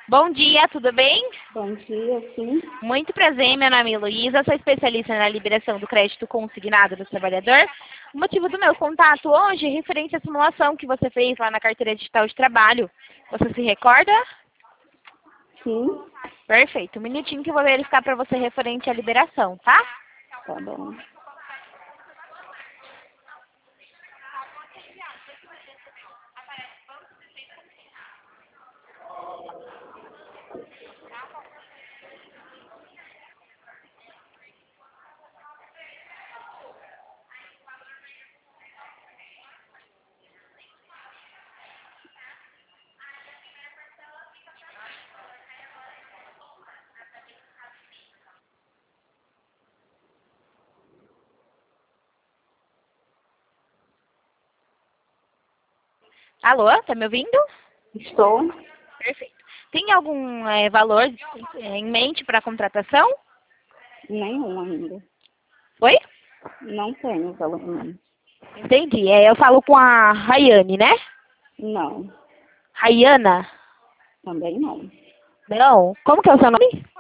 Bom dia, tudo bem? Bom dia, sim. Muito prazer, meu nome é Luísa, sou especialista na liberação do crédito consignado do trabalhador. O motivo do meu contato hoje é referente à simulação que você fez lá na carteira digital de trabalho. Você se recorda? Sim, Perfeito. Um minutinho que eu vou verificar para você referente à liberação, tá? tá bom. Alô, tá me ouvindo? Estou? Perfeito. Tem algum valor em mente para a contratação? Nenhum ainda. Oi? Não tenho valor nenhum. Entendi. Eu falo com a Rayane, né? Não, Rayana? também não. Não. Como que é o seu nome?